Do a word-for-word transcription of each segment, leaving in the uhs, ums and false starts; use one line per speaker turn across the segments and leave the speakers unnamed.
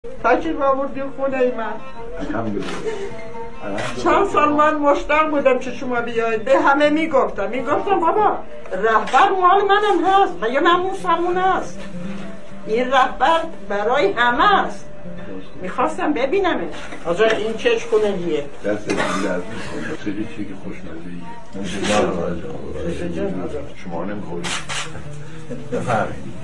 تشریف آوردی خونه ای من.
الحمدلله.
چند سال من مشتاق بودم که شما بیایید. به همه میگفتم میگفتم بابا رهبر مال منم هست و یه ناموس همون هست. این رهبر برای همه است. میخواستم ببینمش. آجا این چش خونگیه
دست دیگه از میکنم خیلی چیزی خوشمزه‌ایه. شما نمیخورید بفرمایید.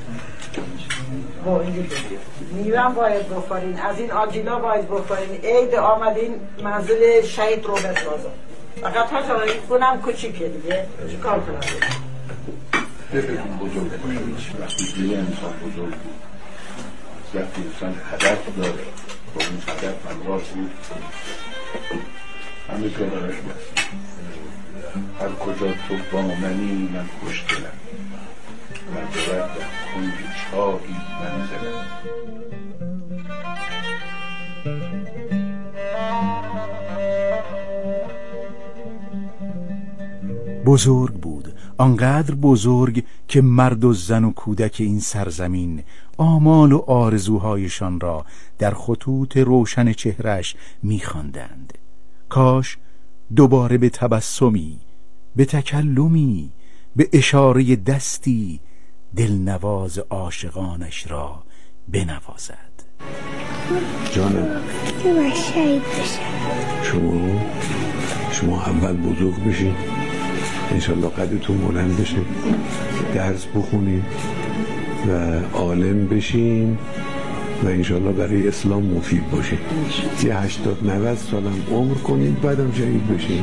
با اینجور بگیر میوم باید بخورین، از این آجیلا باید بخورین. عید آمدین منزل شهید رو بسازم. فقط ها جایی خونم کوچیکه دیگه چی کار کنم؟
دلتون بزرگ باشید. وقتی دیگه انسان بزرگ بود، وقتی انسان هدف داره با اون هدف همراه بود، همه جا براش بست. هر کجا تو با منی من خوشگلم، من برد در کنج چاهی منزلم.
بزرگ بود، آنقدر بزرگ که مرد و زن و کودک این سرزمین آمال و آرزوهایشان را در خطوط روشن چهرش می‌خواندند. کاش دوباره به تبسمی، به تکلمی، به اشاره دستی دلنواز عاشقانش را بنوازد.
جانم
که من شهید بشم.
شما شما اول بزرگ بشین، انشالله قدرتون بلند بشه، درس بخونین و عالم بشین و انشالله برای اسلام مفید باشین. یه هشتاد نود سالم عمر کنین بعدم شهید بشین.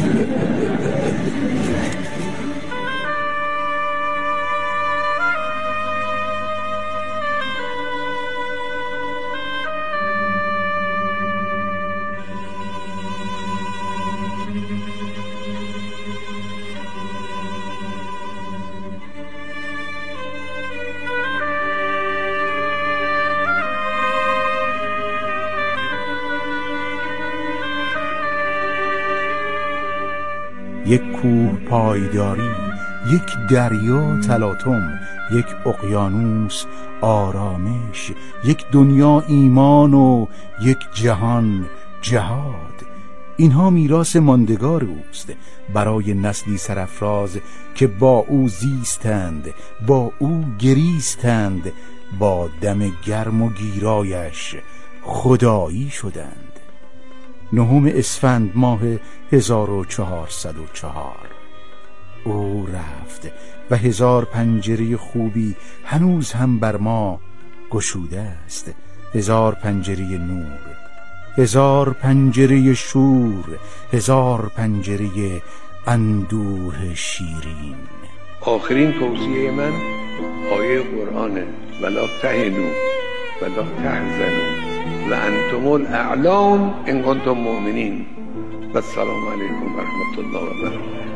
یک کوه پایداری، یک دریا تلاطم، یک اقیانوس آرامش، یک دنیا ایمان و یک جهان جهاد. اینها میراث ماندگار اوست برای نسلی سرافراز که با او زیستند، با او گریستند، با دم گرم و گیرایش خدایی شدند. نهم اسفند ماه هزار و چهارصد و چهار او رفت و هزار پنجره خوبی هنوز هم بر ما گشوده است. هزار پنجره نور، هزار پنجره شور، هزار پنجره اندوه شیرین.
آخرین توصیه من آیه قرآنه: ولا تهنوا ولا تحزنوا و انتم الاعلون ان کنتم مؤمنین. و السلام علیکم و رحمت الله و برکاته.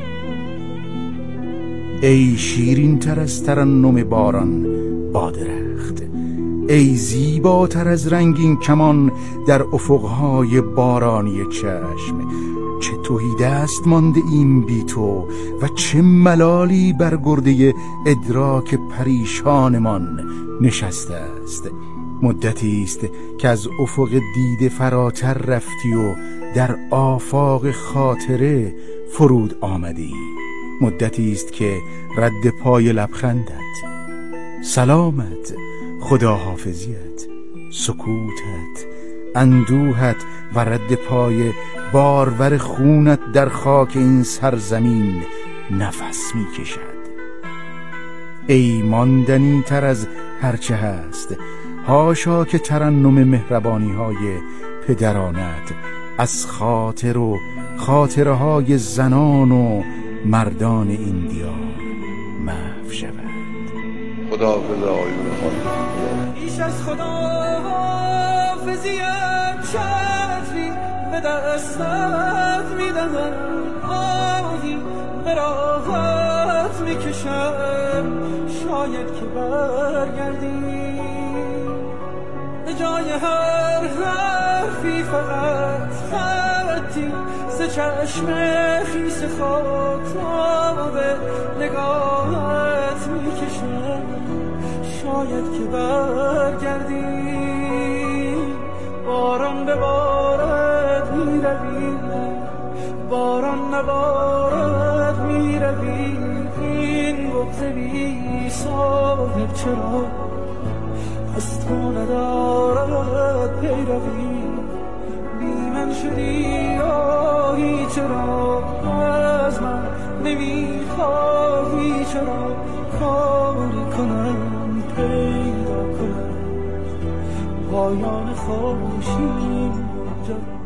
ای شیرین تر از ترنم باران با درخت، ای زیباتر از رنگین کمان در افقهای بارانی چشم. چه تهی دست مانده ایم بی تو و چه ملالی بر گرده ادراک پریشانمان نشسته است. مدتی است که از افق دیده فراتر رفتی و در آفاق خاطره فرود آمدی. مدتی است که رد پای لبخندت، سلامت، خداحافظیت، سکوتت، اندوهت و رد پای بارور خونت در خاک این سرزمین نفس می کشد. ای ماندنی تر از هرچه هست، حاشا که ترنم مهربانی های پدرانت از خاطر و خاطره های زنان و مردان این دیار محو شود.
خداحافظ آقایون خانم.
بیش از خداحافظیت چتری به دستت میدهم، آهی به راحت میکشم، شاید که برگردی به جای هر حرفی فقط خطی ز چشم خیس خاطاب نگاهت میکشم، شاید که برگردی. باران ببارد میروی، باران نبارد میروی، این بغض بی صاحب چرا از تو ندارد پیروی، بی من شدی آهی چرا از من نمیخواهی، چرا کاری کنم پیدا کنم پایان خورشید جا.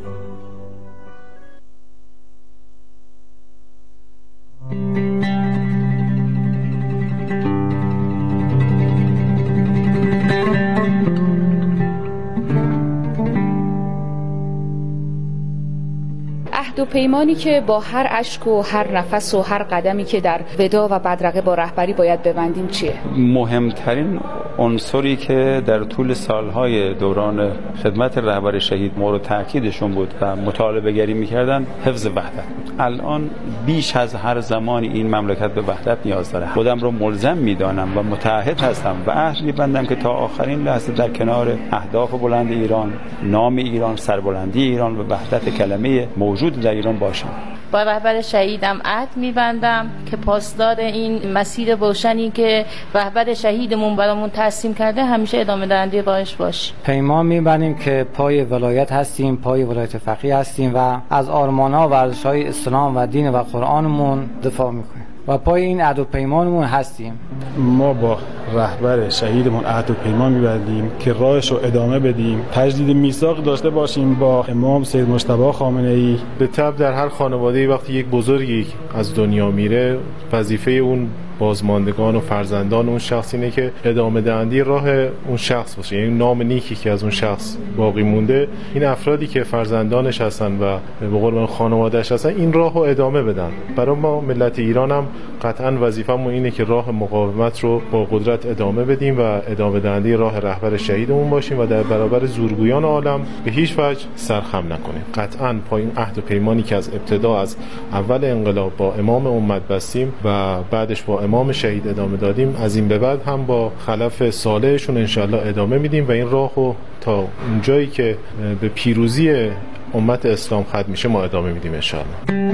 عهد و پیمانی که با هر اشک و هر نفس و هر قدمی که در ودا و بدرقه با رهبری باید ببندیم چیه؟
مهمترین عنصری که در طول سالهای دوران خدمت رهبر شهید مورد تأکیدشون بود و مطالبه گری میکردن حفظ وحدت. الان بیش از هر زمانی این مملکت به وحدت نیاز داره. خودم رو ملزم میدانم و متعهد هستم و عهد میبندم که تا آخرین لحظه در کنار اهداف بلند ایران، نام ایران، سربلندی ایران و وحدت کلمه موجود در ایران باشم.
با رهبر شهیدم عهد میبندم که پاسدار این مسیر روشنی که رهبر شهیدمون برامون ترسیم کرده همیشه ادامه دهنده راهش باشیم.
پیمان میبندیم که پای ولایت هستیم، پای ولایت فقیه هستیم و از آرمان‌ها و ارزش‌های اسلام و دین و قرآنمون دفاع میکنیم و پای این عهد و پیمانمون هستیم.
ما با رهبر شهیدمون عهد و پیمان می‌بندیم که راهش رو ادامه بدیم، تجدید میثاق داشته باشیم با امام سید مجتبی خامنه‌ای.
به طبع در هر خانواده‌ای وقتی یک بزرگی از دنیا میره، وظیفه اون بازماندگان و فرزندان اون شخص اینه که ادامه دهنده راه اون شخص باشه، یعنی نام نیکی که از اون شخص باقی مونده این افرادی که فرزندانش هستن و به قول من خانواده‌اش هستن این راهو ادامه بدن. برای ما ملت ایران هم قطعاً وظیفه‌مون اینه که راه مقاومت رو با قدرت ادامه بدیم و ادامه دهنده راه رهبر شهیدمون باشیم و در برابر زورگویان عالم به هیچ وجه سرخم نکنیم. قطعاً پایین عهد و پیمانی که از ابتدا از اول انقلاب با امام امت بستیم و بعدش با امام شهید ادامه دادیم، از این به بعد هم با خلف صالحشون انشالله ادامه میدیم و این راهو تا اون جایی که به پیروزی امت اسلام ختم میشه ما ادامه میدیم انشالله.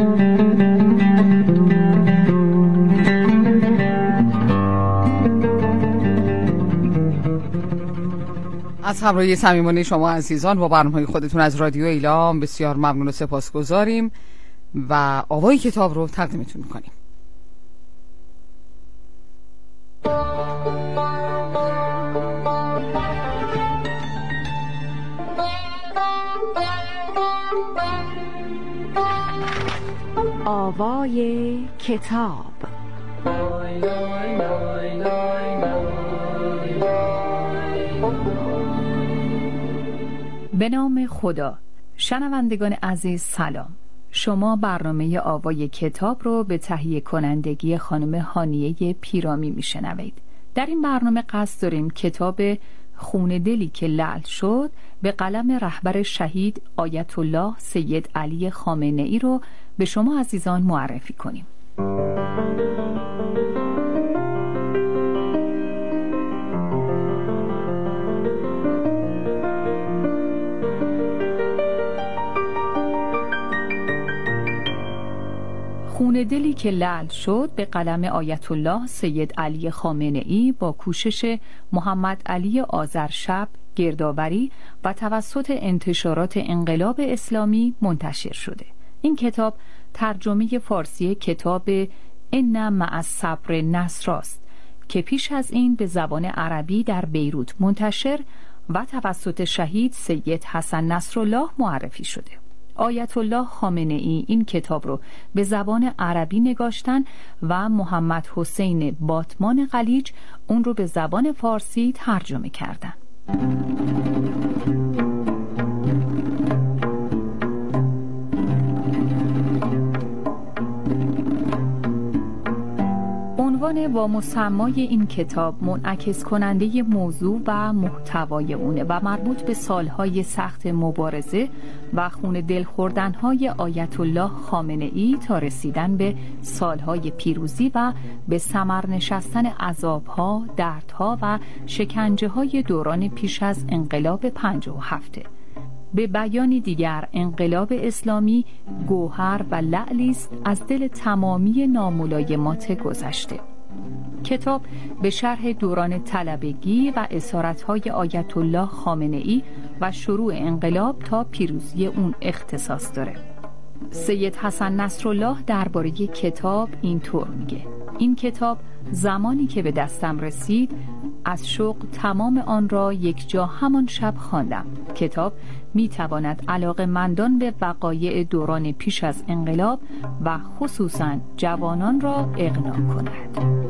از همراهی صمیمانه شما عزیزان با برنامه خودتون از رادیو ایلام بسیار ممنون و سپاسگزاریم و آوای کتاب رو تقدیمتون میکنیم.
آوای کتاب.
به نام خدا. شنوندگان عزیز سلام. شما برنامه آوای کتاب رو به تهیه کنندگی خانم هانیه پیرامی میشنوید. در این برنامه قصد داریم کتاب خون دلی که لعل شد به قلم رهبر شهید آیت الله سید علی خامنه ای رو به شما عزیزان معرفی کنیم. خون دلی که لعل شد به قلم آیت الله سید علی خامنه ای با کوشش محمد علی آذرشب گردآوری و توسط انتشارات انقلاب اسلامی منتشر شده. این کتاب ترجمه فارسی کتاب ان مع الصبر نصر است که پیش از این به زبان عربی در بیروت منتشر و توسط شهید سید حسن نصرالله معرفی شده. آیت الله خامنه ای این کتاب رو به زبان عربی نگاشتن و محمد حسین باتمان قلیج اون رو به زبان فارسی ترجمه کردن. عنوان با مسمای این کتاب منعکس کننده موضوع و محتوای اونه و مربوط به سالهای سخت مبارزه و خون دل خوردنهای آیت الله خامنه ای تا رسیدن به سالهای پیروزی و به ثمر نشستن عذابها، دردها و شکنجه‌های دوران پیش از انقلاب پنجاه و هفت. به بیانی دیگر انقلاب اسلامی گوهر و لعلی است از دل تمامی ناملایمات گذشته. کتاب به شرح دوران طلبگی و اسارت‌های آیت الله خامنه‌ای و شروع انقلاب تا پیروزی اون اختصاص داره. سید حسن نصرالله درباره کتاب اینطور میگه: این کتاب زمانی که به دستم رسید از شوق تمام آن را یک جا همان شب خواندم. کتاب میتواند علاقه‌مندان به وقایع دوران پیش از انقلاب و خصوصاً جوانان را اقناع کند.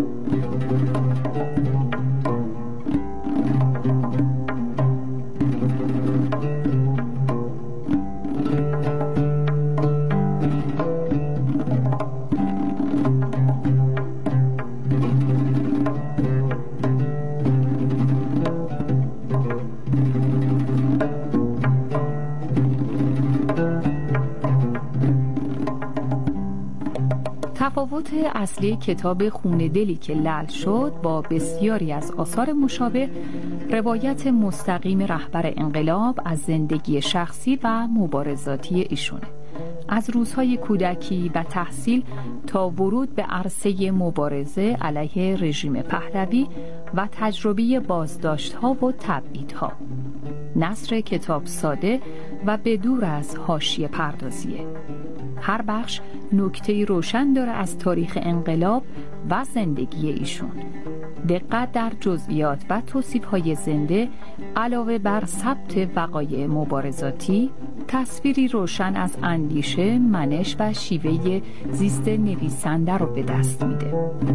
تفاوت اصلی کتاب خون دلی که لعل شد با بسیاری از آثار مشابه روایت مستقیم رهبر انقلاب از زندگی شخصی و مبارزاتی ایشونه. از روزهای کودکی و تحصیل تا ورود به عرصه مبارزه علیه رژیم پهلوی و تجربه بازداشت‌ها و تبعیدها. نثر کتاب ساده و بدور از حاشیه پردازیه. هر بخش نکته‌ای روشن داره از تاریخ انقلاب و زندگی ایشون. دقت در جزئیات و توصیف‌های زنده علاوه بر ثبت وقایع مبارزاتی، تصویری روشن از اندیشه، منش و شیوه زیست نویسنده رو به دست میده.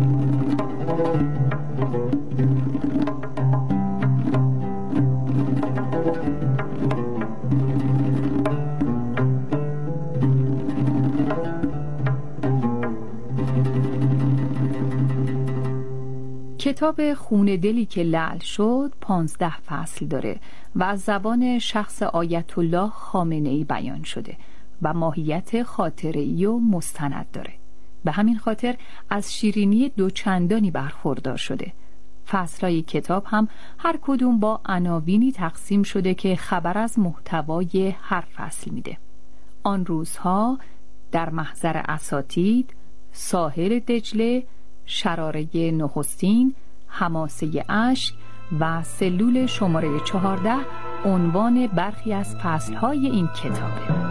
کتاب خون دلی که لعل شد پانزده فصل داره و از زبان شخص آیت الله خامنه‌ای بیان شده و ماهیت خاطره‌ای و مستند داره. به همین خاطر از شیرینی دوچندانی برخوردار شده. فصلهای کتاب هم هر کدوم با عناوینی تقسیم شده که خبر از محتوای هر فصل میده. آن روزها، در محضر اساتید، ساحل دجله، شراره نخستین، حماسه اشک و سلول شماره چهارده عنوان برخی از فصلهای این کتابه.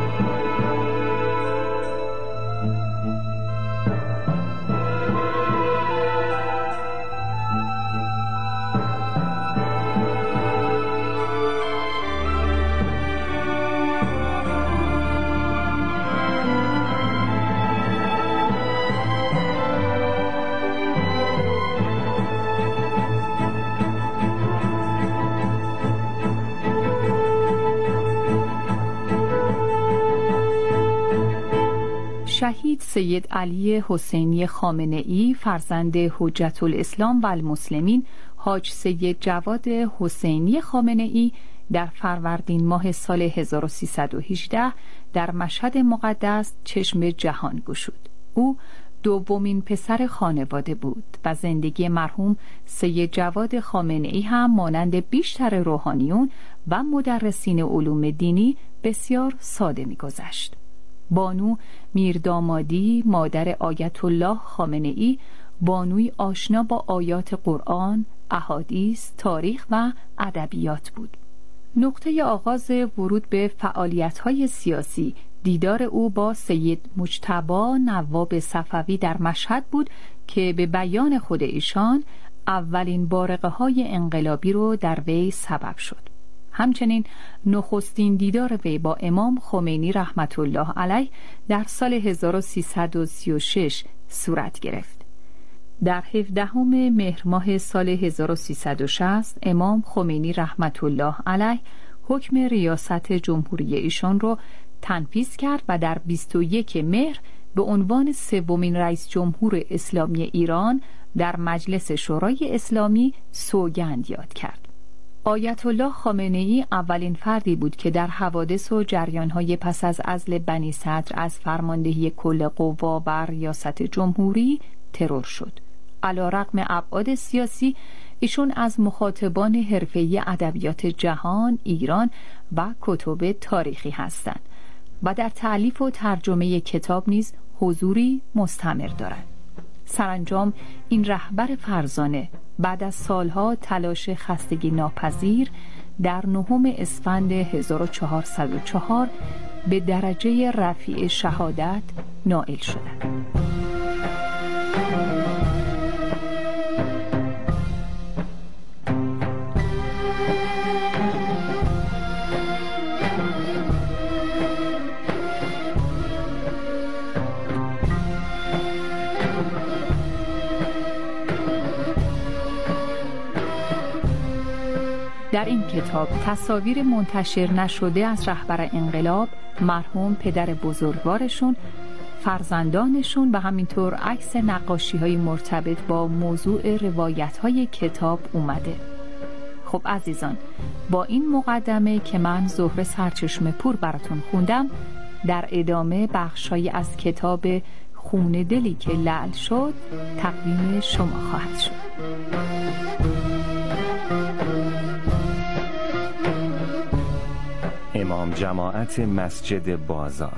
شهید سید علی حسینی خامنه‌ای فرزند حجت الاسلام و المسلمین حاج سید جواد حسینی خامنه‌ای در فروردین ماه سال هزار و سیصد و هجده در مشهد مقدس چشم جهان گشود. او دومین پسر خانواده بود و زندگی مرحوم سید جواد خامنه‌ای هم مانند بیشتر روحانیون و مدرسین علوم دینی بسیار ساده می‌گذشت. بانو میردامادی مادر آیت الله خامنه‌ای بانوی آشنا با آیات قرآن، احادیث، تاریخ و ادبیات بود. نقطه آغاز ورود به فعالیت‌های سیاسی دیدار او با سید مجتبی نواب صفوی در مشهد بود که به بیان خود ایشان اولین بارقه‌های انقلابی رو در وی سبب شد. همچنین نخستین دیدار وی با امام خمینی رحمت الله علیه در سال هزار و سیصد و سی و شش صورت گرفت. در هفدهم مهر ماه سال هزار و سیصد و شصت امام خمینی رحمت الله علیه حکم ریاست جمهوری ایشان را تنفیذ کرد و در بیست و یک مهر به عنوان سومین رئیس جمهور اسلامی ایران در مجلس شورای اسلامی سوگند یاد کرد. آیت الله خامنه‌ای اولین فردی بود که در حوادث و جریان‌های پس از عزل بنی صدر از فرماندهی کل قوا بر ریاست جمهوری ترور شد. علی‌رغم ابعاد سیاسی ایشون از مخاطبان حرفه‌ای ادبیات جهان، ایران و کتب تاریخی هستند و در تألیف و ترجمه کتاب نیز حضوری مستمر دارند. سرانجام این رهبر فرزانه بعد از سالها تلاش خستگی ناپذیر در نهم اسفند هزار و چهارصد و چهار به درجه رفیع شهادت نائل شدند. در این کتاب تصاویر منتشر نشده از رهبر انقلاب، مرحوم پدر بزرگوارشون، فرزندانشون و همینطور عکس نقاشی‌های مرتبط با موضوع روایت‌های کتاب اومده. خب عزیزان، با این مقدمه که من زهره سرچشمه پور براتون خوندم، در ادامه بخشایی از کتاب خون دلی که لعل شد تقدیم شما خواهد شد.
امام جماعت مسجد بازار.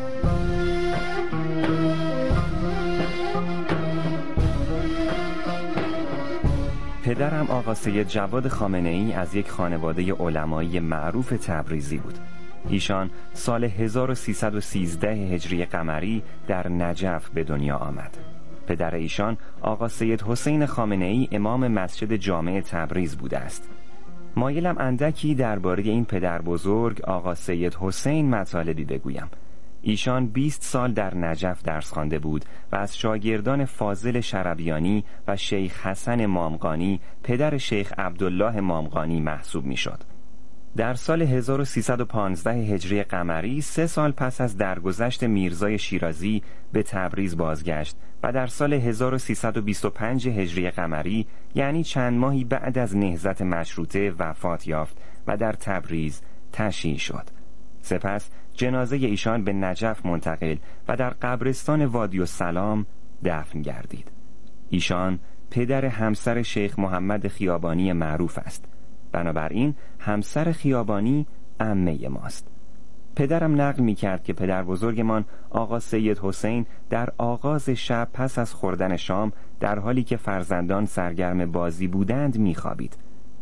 پدرم آقا سید جواد خامنه ای از یک خانواده علمایی معروف تبریزی بود. ایشان سال هزار و سیصد و سیزده هجری قمری در نجف به دنیا آمد. پدر ایشان آقا سید حسین خامنه ای امام مسجد جامع تبریز بوده است. مایلم اندکی درباره این پدر بزرگ آقا سید حسین مطالبی بگویم. ایشان بیست سال در نجف درس خوانده بود و از شاگردان فاضل شربیانی و شیخ حسن مامقانی پدر شیخ عبدالله مامقانی محسوب میشد. در سال هزار و سیصد و پانزده هجری قمری سه سال پس از درگذشت میرزای شیرازی به تبریز بازگشت و در سال هزار و سیصد و بیست و پنج هجری قمری یعنی چند ماهی بعد از نهضت مشروطه وفات یافت و در تبریز تشییع شد. سپس جنازه ایشان به نجف منتقل و در قبرستان وادی السلام دفن گردید. ایشان پدر همسر شیخ محمد خیابانی معروف است. بنابراین همسر خیابانی عمه ماست. پدرم نقل می کرد که پدر بزرگمان آقا سید حسین در آغاز شب پس از خوردن شام در حالی که فرزندان سرگرم بازی بودند می خوابید.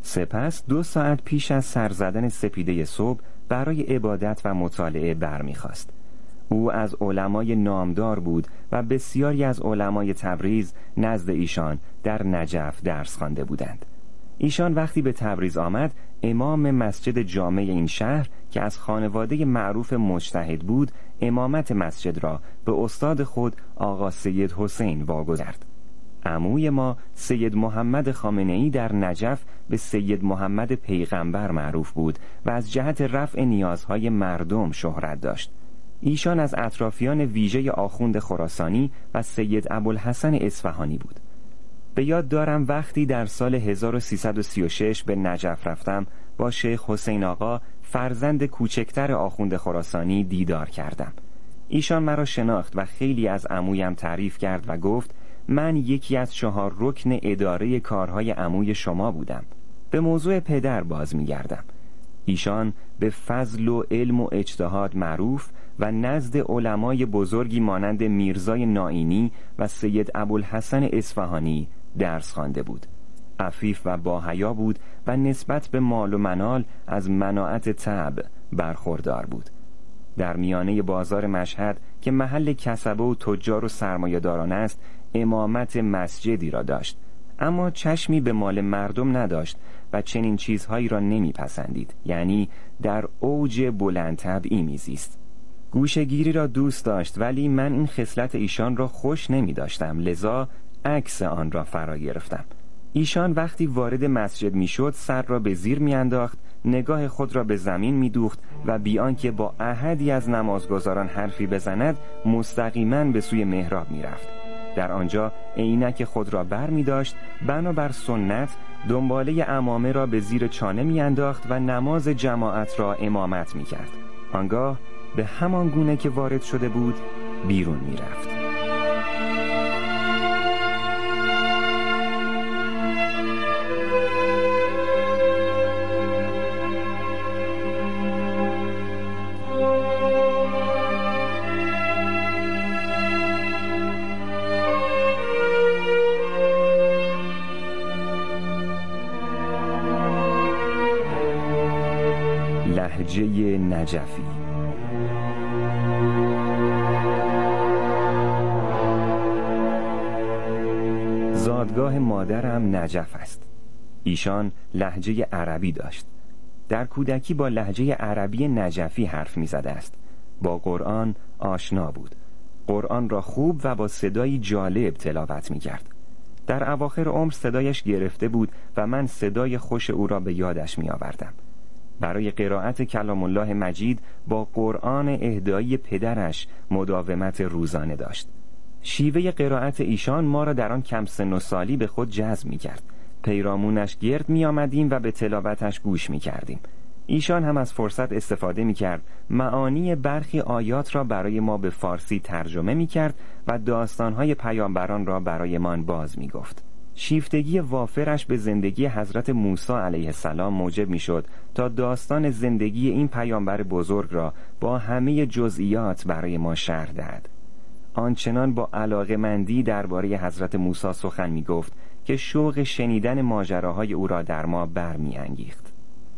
سپس دو ساعت پیش از سر زدن سپیده صبح برای عبادت و مطالعه برمی خواست. او از علمای نامدار بود و بسیاری از علمای تبریز نزد ایشان در نجف درس خوانده بودند. ایشان وقتی به تبریز آمد امام مسجد جامع این شهر که از خانواده معروف مجتهد بود امامت مسجد را به استاد خود آقا سید حسین واگذارد. عموی ما سید محمد خامنه ای در نجف به سید محمد پیغمبر معروف بود و از جهت رفع نیازهای مردم شهرت داشت. ایشان از اطرافیان ویژه آخوند خراسانی و سید ابوالحسن اصفهانی بود. به یاد دارم وقتی در سال هزار و سیصد و سی و شش به نجف رفتم با شیخ حسین آقا فرزند کوچکتر آخوند خراسانی دیدار کردم. ایشان مرا شناخت و خیلی از عمویم تعریف کرد و گفت من یکی از چهار رکن اداره کارهای عموی شما بودم. به موضوع پدر باز می‌گردم. ایشان به فضل و علم و اجتهاد معروف و نزد علمای بزرگی مانند میرزای نائینی و سید ابوالحسن اصفهانی درس خوانده بود. عفیف و باحیا بود و نسبت به مال و منال از مناعت طبع برخوردار بود. در میانه بازار مشهد که محل کسبه و تجار و سرمایه‌داران است امامت مسجدی را داشت، اما چشمی به مال مردم نداشت و چنین چیزهایی را نمیپسندید، یعنی در اوج بلند طبعی میزیست. گوشه‌گیری را دوست داشت ولی من این خصلت ایشان را خوش نمی داشتم، لذا عکس آن را فرا گرفتم. ایشان وقتی وارد مسجد می شد سر را به زیر می انداخت، نگاه خود را به زمین می دوخت و بیان که با احدی از نمازگزاران حرفی بزند مستقیما به سوی محراب می رفت. در آنجا عینک خود را بر می داشت، بنابر سنت دنباله عمامه را به زیر چانه می انداخت و نماز جماعت را امامت می کرد. آنگاه به همان گونه که وارد شده بود بیرون می رفت. لهجه نجفی. زادگاه مادرم نجف است. ایشان لهجه عربی داشت. در کودکی با لهجه عربی نجفی حرف می زده است. با قرآن آشنا بود. قرآن را خوب و با صدایی جالب تلاوت می کرد. در اواخر عمر صدایش گرفته بود و من صدای خوش او را به یادش می آوردم. برای قرائت کلام الله مجید با قرآن اهدایی پدرش مداومت روزانه داشت. شیوه قرائت ایشان ما را در آن کم سن و سالی به خود جذب می کرد. پیرامونش گرد می آمدیم و به تلاوتش گوش می کردیم. ایشان هم از فرصت استفاده می کرد معانی برخی آیات را برای ما به فارسی ترجمه می کرد و داستانهای پیامبران را برای من باز می گفت. شیفتگی وافرش به زندگی حضرت موسی علیه السلام موجب می شد تا داستان زندگی این پیامبر بزرگ را با همه جزئیات برای ما شرح دهد. آنچنان با علاقه‌مندی درباره حضرت موسی سخن می گفت که شوق شنیدن ماجراهای او را در ما برمی انگیخت.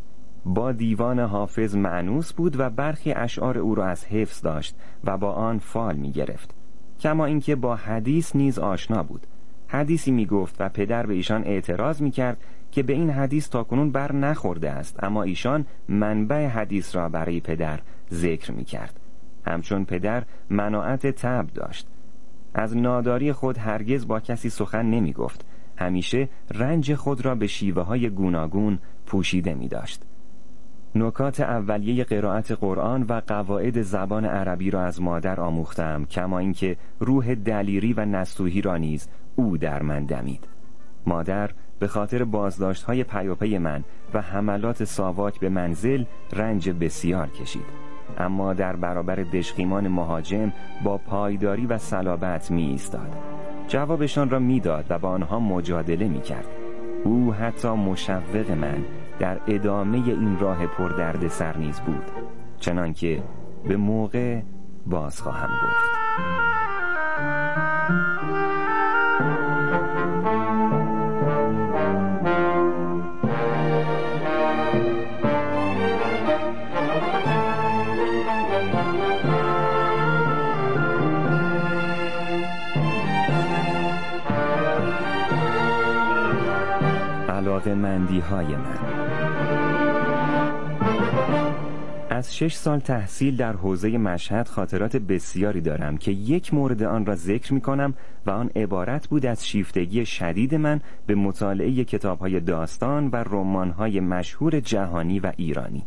با دیوان حافظ مأنوس بود و برخی اشعار او را از حفظ داشت و با آن فال می گرفت. کما اینکه با حدیث نیز آشنا بود. حدیثی می گفت و پدر به ایشان اعتراض می کرد که به این حدیث تاکنون بر نخورده است، اما ایشان منبع حدیث را برای پدر ذکر می کرد. همچون پدر مناعت طبع داشت. از ناداری خود هرگز با کسی سخن نمی گفت. همیشه رنج خود را به شیوه های گوناگون پوشیده می داشت. نکات اولیه قرائت قرآن و قواعد زبان عربی را از مادر آموختم، کما اینکه روح دلیری و نستوحی را نیز او در من دمید. مادر به خاطر بازداشت‌های پیاپی من و حملات ساواک به منزل رنج بسیار کشید، اما در برابر دژخیمان مهاجم با پایداری و صلابت می ایستاد. جوابشان را میداد و با آنها مجادله می کرد. او حتی مشوق من در ادامه این راه پردرد سر نیز بود، چنانکه به موقع باز خواهم گفت. علاقه‌مندی های من. از شش سال تحصیل در حوزه مشهد خاطرات بسیاری دارم که یک مورد آن را ذکر می کنم و آن عبارت بود از شیفتگی شدید من به مطالعه کتاب‌های داستان و رمان‌های مشهور جهانی و ایرانی.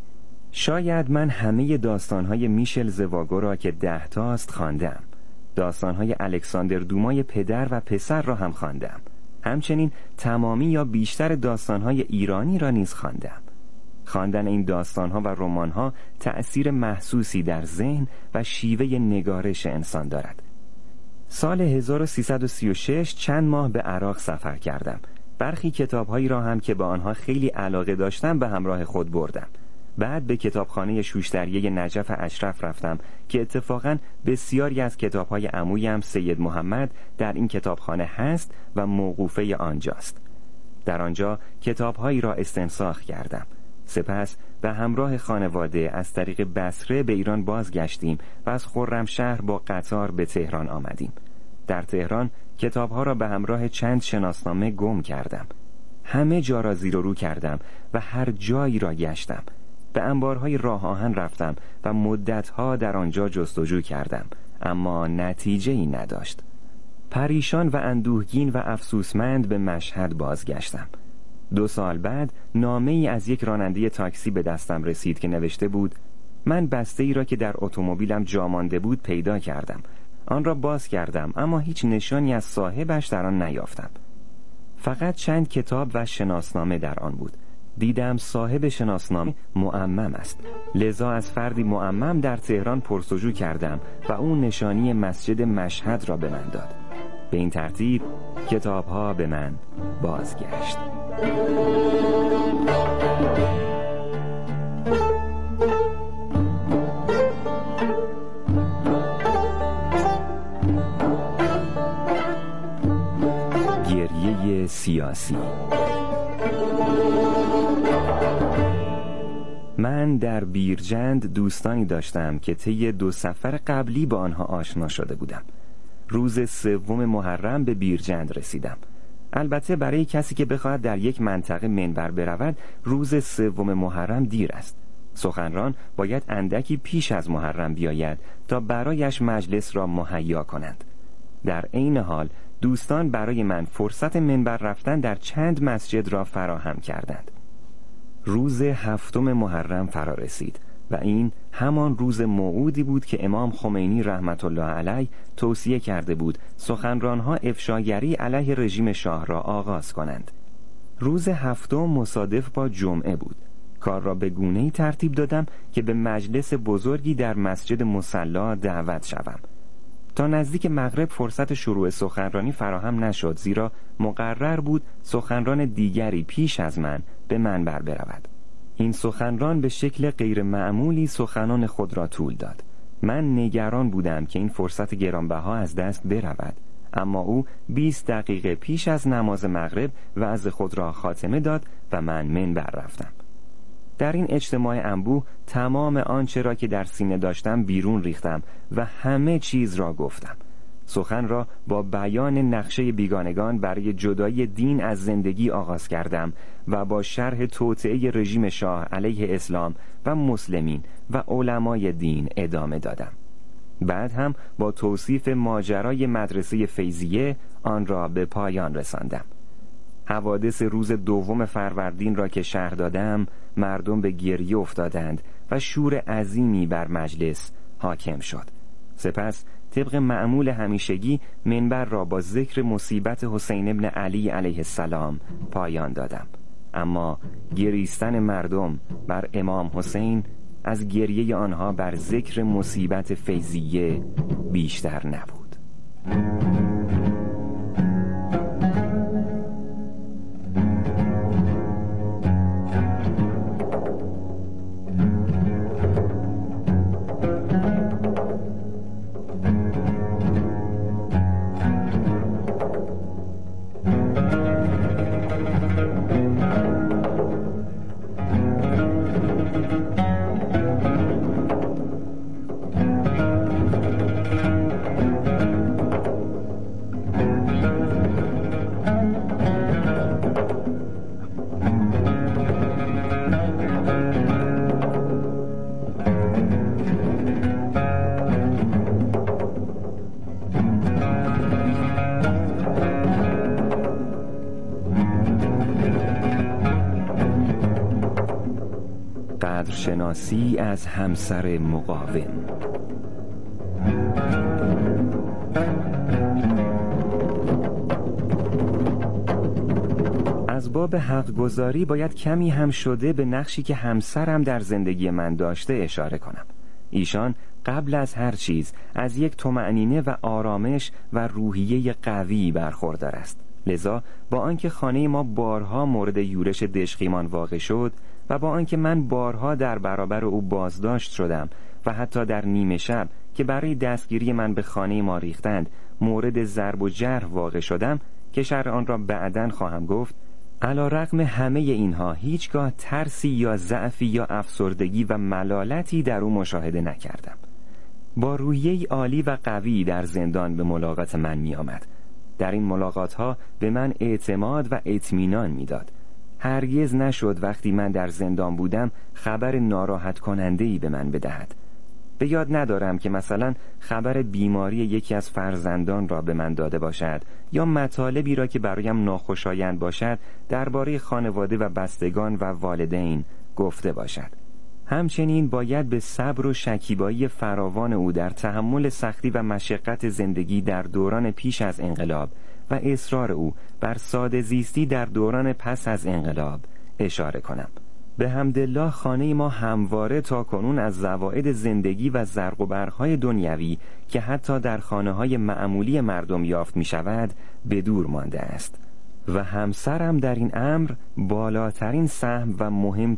شاید من همه داستان‌های میشل زواگو را که ده تاست خواندم. داستان‌های الکساندر دومای پدر و پسر را هم خواندم. همچنین تمامی یا بیشتر داستان‌های ایرانی را نیز خواندم. خواندن این داستان‌ها و رمان‌ها تأثیر محسوسی در ذهن و شیوه نگارش انسان دارد. سال هزار و سیصد و سی و شش چند ماه به عراق سفر کردم. برخی کتاب‌هایی را هم که به آنها خیلی علاقه داشتم به همراه خود بردم. بعد به کتابخانه شوشتریه نجف اشرف رفتم که اتفاقاً بسیاری از کتاب‌های عمویم سید محمد در این کتابخانه هست و موقوفه آنجاست. در آنجا کتاب‌هایی را استنساخ کردم. سپس به همراه خانواده از طریق بصره به ایران بازگشتیم و از خرمشهر با قطار به تهران آمدیم. در تهران کتاب‌ها را به همراه چند شناسنامه گم کردم. همه جا را زیر و رو کردم و هر جایی را گشتم. به انبارهای راه آهن رفتم و مدتها در آنجا جستجو کردم، اما نتیجه‌ای نداشت. پریشان و اندوهگین و افسوسمند به مشهد بازگشتم. دو سال بعد نامه ای از یک راننده تاکسی به دستم رسید که نوشته بود: من بسته ای را که در اتومبیلم جا مانده بود پیدا کردم. آن را باز کردم اما هیچ نشانی از صاحبش در آن نیافتم. فقط چند کتاب و شناسنامه در آن بود. دیدم صاحب شناسنامه معمم است، لذا از فردی معمم در تهران پرسجو کردم و اون نشانی مسجد مشهد را به من داد. به این ترتیب کتاب‌ها به من بازگشت. گریه سیاسی. من در بیرجند دوستانی داشتم که طی دو سفر قبلی با آنها آشنا شده بودم. روز سوم محرم به بیرجند رسیدم. البته برای کسی که بخواهد در یک منطقه منبر برود، روز سوم محرم دیر است. سخنران باید اندکی پیش از محرم بیاید تا برایش مجلس را مهیا کنند. در عین حال دوستان برای من فرصت منبر رفتن در چند مسجد را فراهم کردند. روز هفتم محرم فرا رسید و این همان روز موعودی بود که امام خمینی رحمت الله علیه توصیه کرده بود سخنرانها افشاگری علیه رژیم شاه را آغاز کنند. روز هفتم مصادف با جمعه بود. کار را به گونه‌ای ترتیب دادم که به مجلس بزرگی در مسجد مصلی دعوت شوم. تا نزدیک مغرب فرصت شروع سخنرانی فراهم نشد، زیرا مقرر بود سخنران دیگری پیش از من به منبر برود. این سخنران به شکل غیر معمولی سخنان خود را طول داد. من نگران بودم که این فرصت گرانبها از دست برود، اما او بیست دقیقه پیش از نماز مغرب وعظ خود را خاتمه داد و من منبر رفتم. در این اجتماع انبوه تمام آنچه را که در سینه داشتم بیرون ریختم و همه چیز را گفتم. سخن را با بیان نقشه بیگانگان برای جدایی دین از زندگی آغاز کردم و با شرح توطئه رژیم شاه علیه اسلام و مسلمین و علمای دین ادامه دادم. بعد هم با توصیف ماجرای مدرسه فیضیه آن را به پایان رساندم. حوادث روز دوم فروردین را که شرح دادم، مردم به گریه افتادند و شور عظیمی بر مجلس حاکم شد. سپس طبق معمول همیشگی منبر را با ذکر مصیبت حسین ابن علی علیه السلام پایان دادم. اما گریستن مردم بر امام حسین از گریه آنها بر ذکر مصیبت فیضیه بیشتر نبود. قدرشناسی از همسر مقاوم. از باب حق گزاری باید کمی هم شده به نقشی که همسرم در زندگی من داشته اشاره کنم. ایشان قبل از هر چیز از یک طمأنینه و آرامش و روحیه قوی برخوردار است. لذا با آنکه خانه ما بارها مورد یورش دژخیمان واقع شد و با آنکه من بارها در برابر او بازداشت شدم و حتی در نیمه شب که برای دستگیری من به خانه ما ریختند مورد ضرب و جرح واقع شدم که شرح آن را بعداً خواهم گفت، علی رغم همه اینها هیچگاه ترسی یا ضعفی یا افسردگی و ملالتی در او مشاهده نکردم. با روحیه عالی و قوی در زندان به ملاقات من می آمد. در این ملاقات ها به من اعتماد و اطمینان می داد. هرگز نشد وقتی من در زندان بودم خبر ناراحت کننده‌ای به من بدهد. به یاد ندارم که مثلا خبر بیماری یکی از فرزندان را به من داده باشد یا مطالبی را که برایم ناخوشایند باشد درباره خانواده و بستگان و والدین گفته باشد. همچنین باید به صبر و شکیبایی فراوان او در تحمل سختی و مشقت زندگی در دوران پیش از انقلاب و اصرار او بر ساده زیستی در دوران پس از انقلاب اشاره کنم. به حمدالله خانه ما همواره تا کنون از زوائد زندگی و زرق و برق‌های دنیوی که حتی در خانه‌های معمولی مردم یافت می شود به دور مانده است و همسرم در این امر بالاترین سهم و مهم